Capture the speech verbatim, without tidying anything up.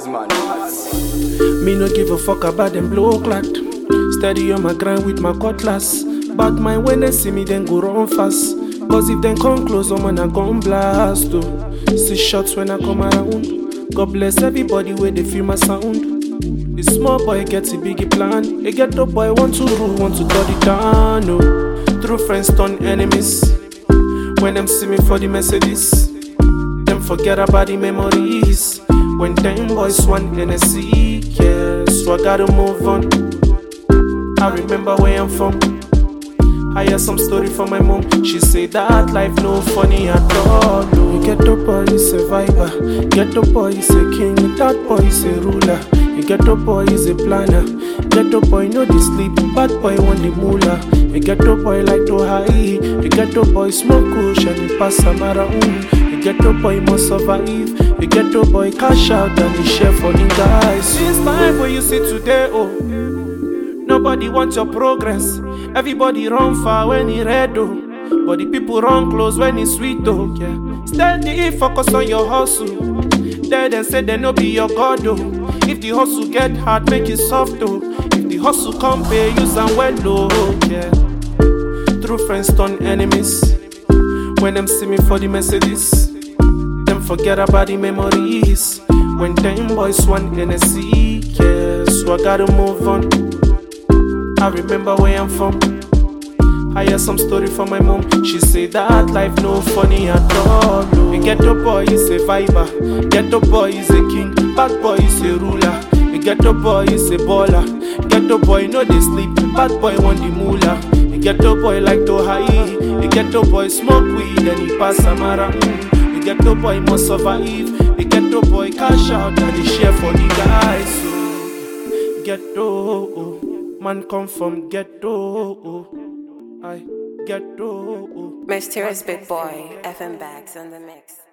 Yes, man. Me no give a fuck about them blow clot. Steady on my grind with my cutlass. Bad mind when they see me, then go run fast. Cause if they come close, I'm gonna gun blast. Oh. See shots when I come around. God bless everybody where they feel my sound. The small boy gets a biggie plan. A ghetto boy want to rule, want to cut it down. Oh. True friends turn enemies. When them see me for the Mercedes, them forget about the memories. When ten boys want N S C, yeah, so I gotta move on. I remember where I'm from. I hear some story from my mom. She say that life no funny at all. No. Ghetto boy is a viber. Ghetto boy is a king. That boy is a ruler. A ghetto boy is a planner. Ghetto boy no dey sleep. Bad boy want the moolah. A ghetto boy like to high. A ghetto boy smoke kush and he pass am around. A ghetto boy must survive. A ghetto boy cash out and he share for the guys. This life where you see today, oh, nobody wants your progress. Everybody run far when he red, oh, but the people run close when it's sweet, oh, yeah. Steady, focus on your hustle. There they say they no be your God, oh. If the hustle get hard, make it soft, oh. If the hustle come pay, use and well, oh, yeah. True friends turn enemies. When them see me for the Mercedes, them forget about the memories. When ten boys want N S C, yeah, so I gotta move on. I remember where I'm from. I hear some story from my mom. She say that life no funny at all. No. A ghetto boy is a viber. Ghetto boy is a king. Bad boy is a ruler. A ghetto boy is a baller. Ghetto boy no dey sleep. Bad boy want the moolah. A ghetto boy like to high. A ghetto boy smoke weed and he pass am around. A ghetto boy must survive. A ghetto boy cash out and he share for the guys. So, ghetto, oh, man come from ghetto. Oh. I ghetto. Oh. Mysterious Big Boy, F M Bags on the mix.